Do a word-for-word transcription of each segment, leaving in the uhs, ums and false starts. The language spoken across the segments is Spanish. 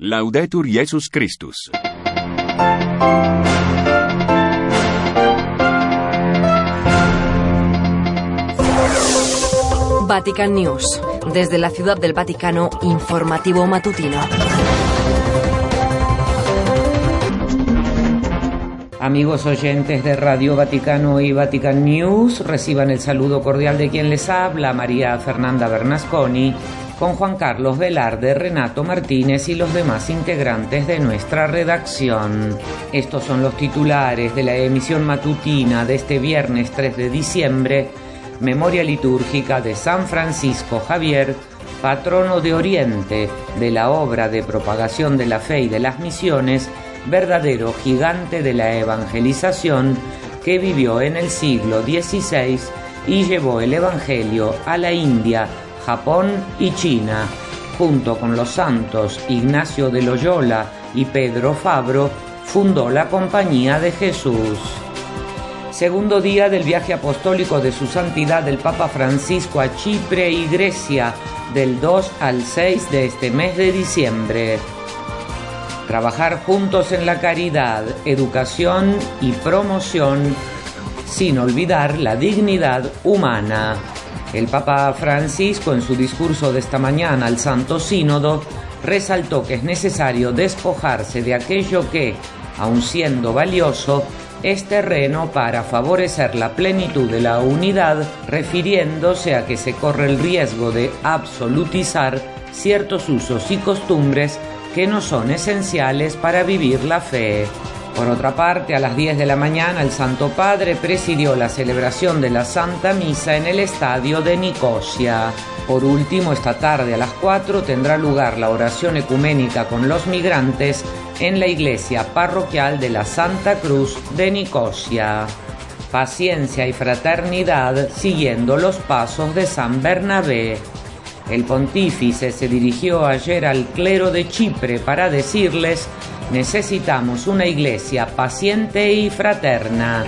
Laudetur Jesus Christus. Vatican News. Desde la Ciudad del Vaticano, informativo matutino. Amigos oyentes de Radio Vaticano y Vatican News, reciban el saludo cordial de quien les habla, María Fernanda Bernasconi, con Juan Carlos Velarde, Renato Martínez y los demás integrantes de nuestra redacción. Estos son los titulares de la emisión matutina de este viernes tres de diciembre, memoria litúrgica de San Francisco Javier, patrono de Oriente, de la obra de propagación de la fe y de las misiones, verdadero gigante de la evangelización que vivió en el siglo dieciséis y llevó el evangelio a la India, Japón y China. Junto con los santos Ignacio de Loyola y Pedro Fabro, fundó la Compañía de Jesús. Segundo día del viaje apostólico de su santidad el Papa Francisco a Chipre y Grecia, del dos al seis de este mes de diciembre. Trabajar juntos en la caridad, educación y promoción, sin olvidar la dignidad humana. El Papa Francisco, en su discurso de esta mañana al Santo Sínodo, resaltó que es necesario despojarse de aquello que, aun siendo valioso, es terreno para favorecer la plenitud de la unidad, refiriéndose a que se corre el riesgo de absolutizar ciertos usos y costumbres que no son esenciales para vivir la fe. Por otra parte, a las diez de la mañana el Santo Padre presidió la celebración de la Santa Misa en el estadio de Nicosia. Por último, esta tarde a las cuatro tendrá lugar la oración ecuménica con los migrantes en la iglesia parroquial de la Santa Cruz de Nicosia. Paciencia y fraternidad siguiendo los pasos de San Bernabé. El pontífice se dirigió ayer al clero de Chipre para decirles: necesitamos una iglesia paciente y fraterna.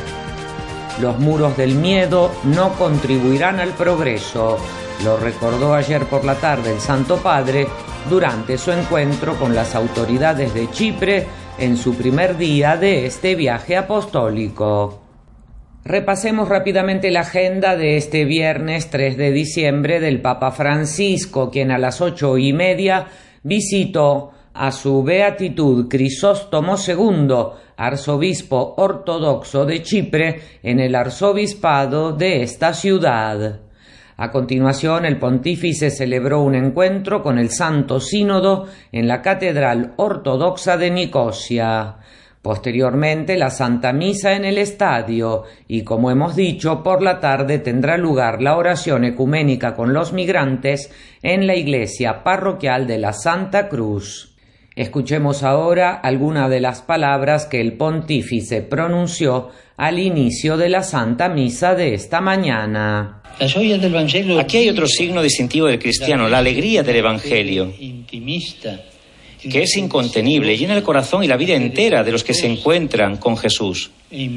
Los muros del miedo no contribuirán al progreso, lo recordó ayer por la tarde el Santo Padre durante su encuentro con las autoridades de Chipre en su primer día de este viaje apostólico. Repasemos rápidamente la agenda de este viernes tres de diciembre del Papa Francisco, quien a las ocho y media visitó a su beatitud Crisóstomo segundo, arzobispo ortodoxo de Chipre, en el arzobispado de esta ciudad. A continuación, el pontífice celebró un encuentro con el Santo Sínodo en la Catedral Ortodoxa de Nicosia. Posteriormente, la Santa Misa en el estadio y, como hemos dicho, por la tarde tendrá lugar la oración ecuménica con los migrantes en la iglesia parroquial de la Santa Cruz. Escuchemos ahora algunas de las palabras que el pontífice pronunció al inicio de la Santa Misa de esta mañana. Aquí hay otro signo distintivo del cristiano, la alegría del Evangelio, que es incontenible, llena el corazón y la vida entera de los que se encuentran con Jesús.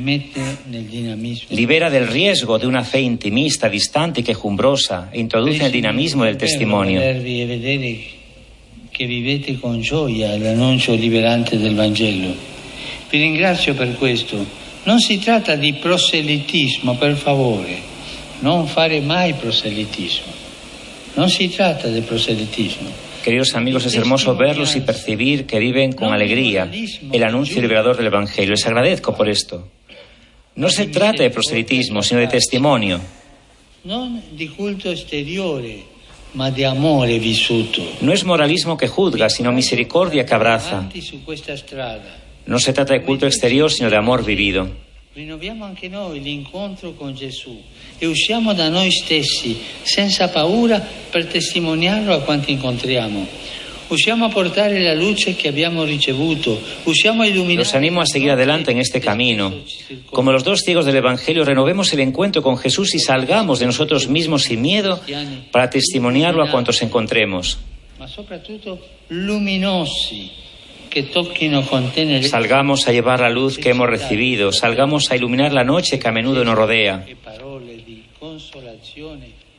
Libera del riesgo de una fe intimista, distante y quejumbrosa, e introduce el dinamismo del testimonio. Che vivete con gioia l'annuncio liberante del Vangelo. Vi ringrazio per questo. Non si tratta di proselitismo, per favore. Non fare mai proselitismo. Non si tratta di proselitismo. Queridos amigos, es hermoso verlos y percibir que viven con alegría el anuncio liberador del Evangelio. Les agradezco por esto. No se trata de proselitismo, sino de testimonio. Non di culto esteriore, ma di amore vissuto. No es moralismo que juzga, sino misericordia que abraza. No se trata de culto exterior, sino de amor vivido. Rinnoviamo anche noi l'incontro con Gesù e usciamo da noi stessi senza paura per testimoniarlo a quanti incontriamo. Usciamo a portare la luce che abbiamo ricevuto, usciamo a illuminare. Los animo a seguir adelante en este camino. Como los dos ciegos del Evangelio, renovemos el encuentro con Jesús y salgamos de nosotros mismos sin miedo para testimoniarlo a cuantos encontremos. Ma soprattutto luminosi, che tocchino con te. Salgamos a llevar la luz que hemos recibido, salgamos a iluminar la noche que a menudo nos rodea.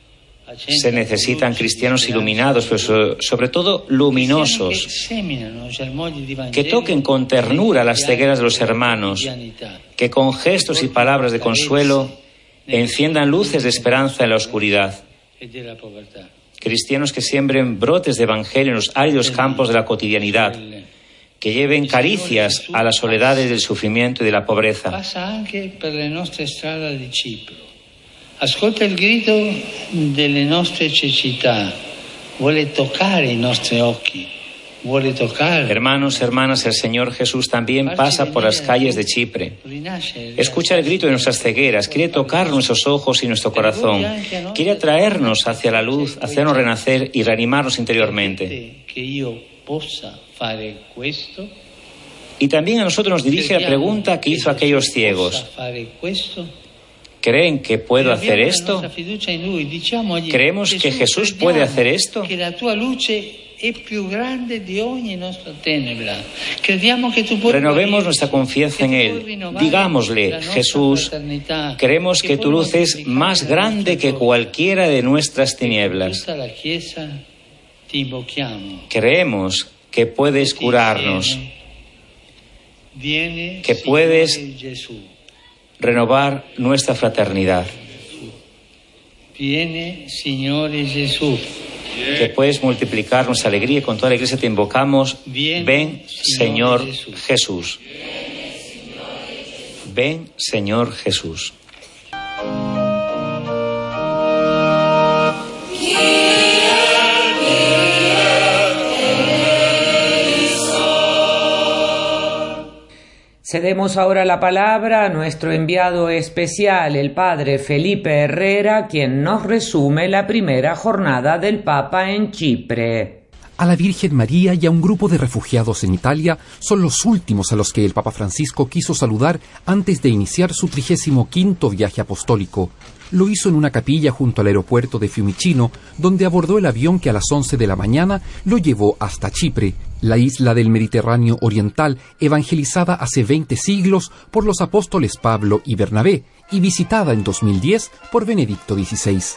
Se necesitan cristianos iluminados, pero sobre todo luminosos, que toquen con ternura las cegueras de los hermanos, que con gestos y palabras de consuelo enciendan luces de esperanza en la oscuridad. Cristianos que siembren brotes de evangelio en los áridos campos de la cotidianidad, que lleven caricias a las soledades del sufrimiento y de la pobreza. Pasa anche per le nostre strade di Cipro. Ascolta il grido delle nostre cecità, vuole toccare i nostri occhi, vuole toccare. Hermanos, hermanas, el Señor Jesús también pasa por las calles de Chipre. Escucha el grito de nuestras cegueras, quiere tocar nuestros ojos y nuestro corazón, quiere atraernos hacia la luz, hacernos renacer y reanimarnos interiormente. Y también a nosotros nos dirige la pregunta que hizo a aquellos ciegos. ¿Creen que puedo hacer esto? ¿Creemos que Jesús puede hacer esto? Renovemos nuestra confianza en Él. Digámosle, Jesús, creemos que tu luz es más grande que cualquiera de nuestras tinieblas. Creemos que puedes curarnos, que puedes renovar nuestra fraternidad. Viene, Signore Gesù. Que puedes multiplicar nuestra alegría y con toda la iglesia te invocamos. Ven, Señor Jesús. Ven, Señor Jesús. Cedemos ahora la palabra a nuestro enviado especial, el padre Felipe Herrera, quien nos resume la primera jornada del Papa en Chipre. A la Virgen María y a un grupo de refugiados en Italia son los últimos a los que el Papa Francisco quiso saludar antes de iniciar su trigésimo quinto viaje apostólico. Lo hizo en una capilla junto al aeropuerto de Fiumicino, donde abordó el avión que a las once de la mañana lo llevó hasta Chipre, la isla del Mediterráneo oriental, evangelizada hace veinte siglos por los apóstoles Pablo y Bernabé, y visitada en dos mil diez por Benedicto dieciséis.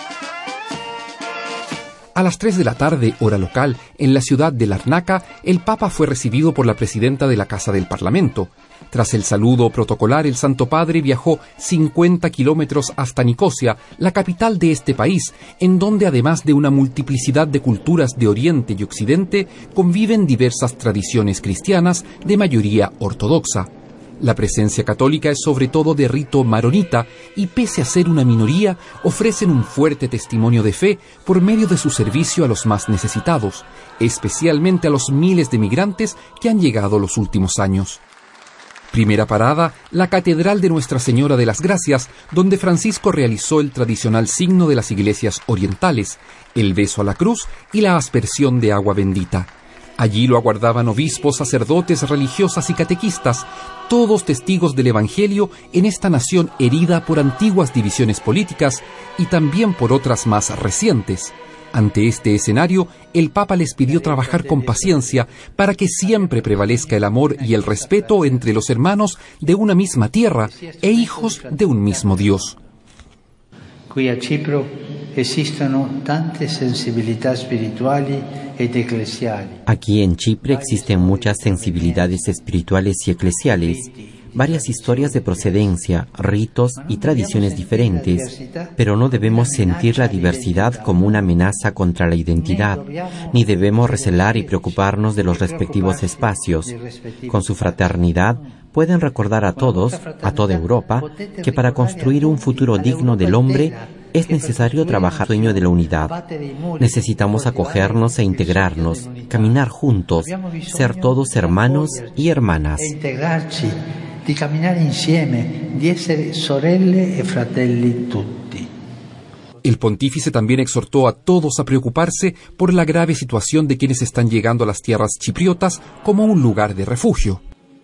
A las tres de la tarde, hora local, en la ciudad de Larnaca, el Papa fue recibido por la presidenta de la Casa del Parlamento. Tras el saludo protocolar, el Santo Padre viajó cincuenta kilómetros hasta Nicosia, la capital de este país, en donde además de una multiplicidad de culturas de Oriente y Occidente, conviven diversas tradiciones cristianas de mayoría ortodoxa. La presencia católica es sobre todo de rito maronita y, pese a ser una minoría, ofrecen un fuerte testimonio de fe por medio de su servicio a los más necesitados, especialmente a los miles de migrantes que han llegado los últimos años. Primera parada, la Catedral de Nuestra Señora de las Gracias, donde Francisco realizó el tradicional signo de las iglesias orientales, el beso a la cruz y la aspersión de agua bendita. Allí lo aguardaban obispos, sacerdotes, religiosas y catequistas, todos testigos del Evangelio en esta nación herida por antiguas divisiones políticas y también por otras más recientes. Ante este escenario, el Papa les pidió trabajar con paciencia para que siempre prevalezca el amor y el respeto entre los hermanos de una misma tierra e hijos de un mismo Dios. Qui a Cipro esistono tante sensibilità spirituali ed eclesiali. Aquí en Chipre existen muchas sensibilidades espirituales y eclesiales, varias historias de procedencia, ritos y tradiciones diferentes, pero no debemos sentir la diversidad como una amenaza contra la identidad, ni debemos recelar y preocuparnos de los respectivos espacios. Con su fraternidad, pueden recordar a todos, a toda Europa, que para construir un futuro digno del hombre es necesario trabajar el sueño de la unidad. Necesitamos acogernos e integrarnos, caminar juntos, ser todos hermanos y hermanas. Di camminare insieme, di essere sorelle e fratelli tutti. El pontífice también exhortó a todos a preocuparse por la grave situación de quienes están llegando a las tierras chipriotas como un lugar de refugio.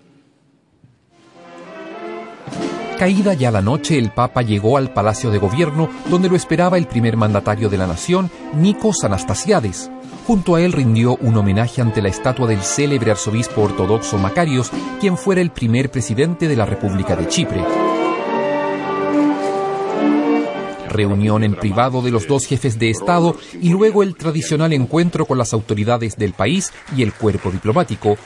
Caída ya la noche, el Papa llegó al Palacio de Gobierno, donde lo esperaba el primer mandatario de la nación, Nikos Anastasiades. Junto a él rindió un homenaje ante la estatua del célebre arzobispo ortodoxo Macarios, quien fuera el primer presidente de la República de Chipre. reunión en privado de los dos jefes de Estado y luego el tradicional encuentro con las autoridades del país y el cuerpo diplomático.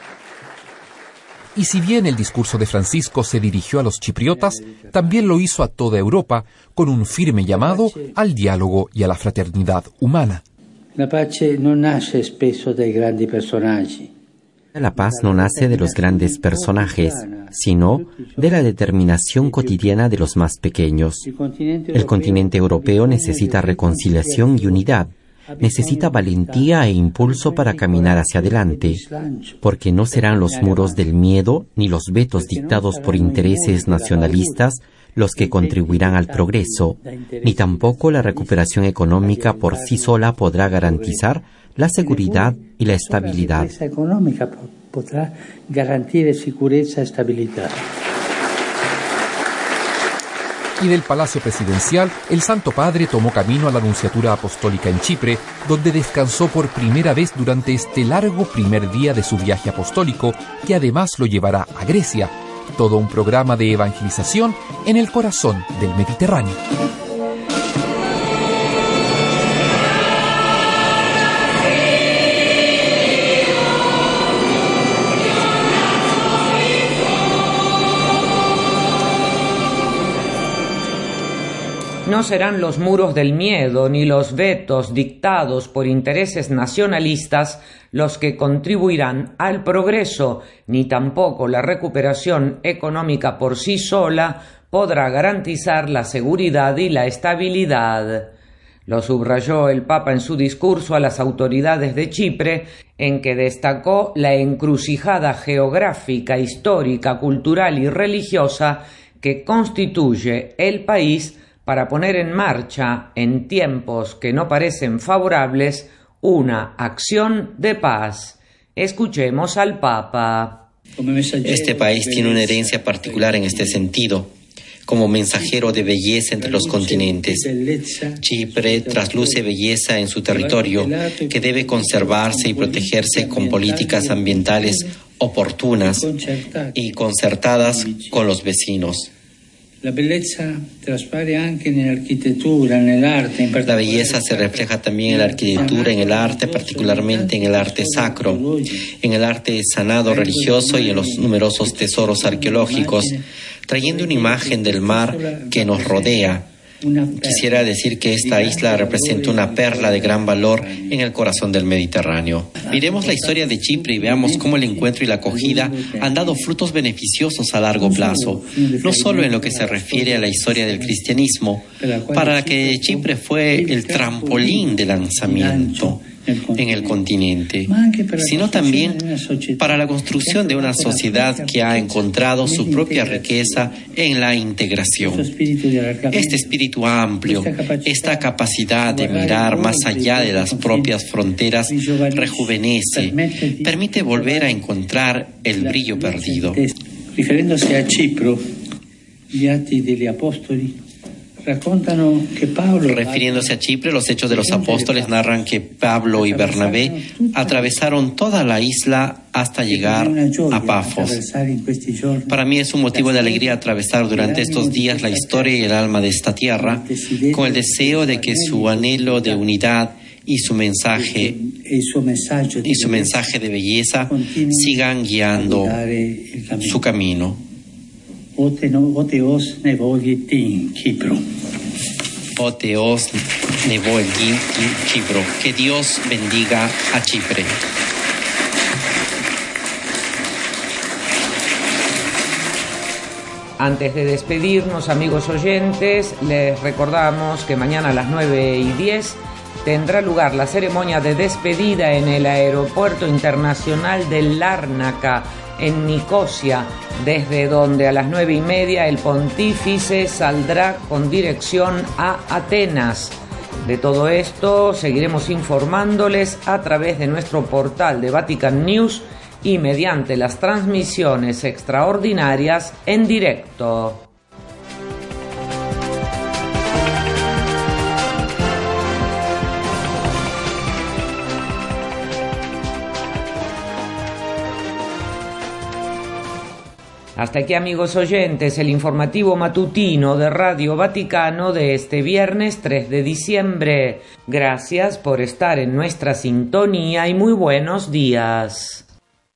Y si bien el discurso de Francisco se dirigió a los chipriotas, también lo hizo a toda Europa con un firme llamado al diálogo y a la fraternidad humana. La pace non nasce spesso dai grandi personaggi. La paz no nace de los grandes personajes, sino de la determinación cotidiana de los más pequeños. El continente europeo necesita reconciliación y unidad. Necesita valentía e impulso para caminar hacia adelante, porque no serán los muros del miedo ni los vetos dictados por intereses nacionalistas los que contribuirán al progreso, ni tampoco la recuperación económica por sí sola podrá garantizar la seguridad y la estabilidad. Podrá garantire sicurezza e stabilità. Y del Palacio Presidencial, el Santo Padre tomó camino a la Nunciatura Apostólica en Chipre, donde descansó por primera vez durante este largo primer día de su viaje apostólico, que además lo llevará a Grecia. Todo un programa de evangelización en el corazón del Mediterráneo. No serán los muros del miedo ni los vetos dictados por intereses nacionalistas los que contribuirán al progreso, ni tampoco la recuperación económica por sí sola podrá garantizar la seguridad y la estabilidad. Lo subrayó el Papa en su discurso a las autoridades de Chipre, en que destacó la encrucijada geográfica, histórica, cultural y religiosa que constituye el país para poner en marcha, en tiempos que no parecen favorables, una acción de paz. Escuchemos al Papa. Este país tiene una herencia particular en este sentido, como mensajero de belleza entre los continentes. Chipre trasluce belleza en su territorio, que debe conservarse y protegerse con políticas ambientales oportunas y concertadas con los vecinos. La belleza traspare anche nell'architettura, nell'arte. La belleza se refleja también en la arquitectura, en el arte, particularmente en el arte sacro, en el arte sanado religioso y en los numerosos tesoros arqueológicos, trayendo una imagen del mar que nos rodea. Quisiera decir que esta isla representa una perla de gran valor en el corazón del Mediterráneo. Miremos la historia de Chipre y veamos cómo el encuentro y la acogida han dado frutos beneficiosos a largo plazo, no solo en lo que se refiere a la historia del cristianismo, para la que Chipre fue el trampolín de lanzamiento en el continente, sino también para la construcción de una sociedad que ha encontrado su propia riqueza en la integración. Este espíritu amplio, esta capacidad de mirar más allá de las propias fronteras, rejuvenece, permite volver a encontrar el brillo perdido. Refiriéndose a Chipre, gli Atti degli Apostoli Refiriéndose a Chipre, los Hechos de los Apóstoles narran que Pablo y Bernabé atravesaron toda la isla hasta llegar a Pafos. Para mí es un motivo de alegría atravesar durante estos días la historia y el alma de esta tierra, con el deseo de que su anhelo de unidad y su mensaje y su mensaje de belleza sigan guiando su camino. Oteos nevogitin Kipro. Oteos nevogitin Kipro. Que Dios bendiga a Chipre. Antes de despedirnos, amigos oyentes, les recordamos que mañana a las nueve y diez tendrá lugar la ceremonia de despedida en el Aeropuerto Internacional de Lárnaca, en Nicosia, desde donde a las nueve y media el pontífice saldrá con dirección a Atenas. De todo esto seguiremos informándoles a través de nuestro portal de Vatican News y mediante las transmisiones extraordinarias en directo. Hasta aquí, amigos oyentes, el informativo matutino de Radio Vaticano de este viernes tres de diciembre. Gracias por estar en nuestra sintonía y muy buenos días.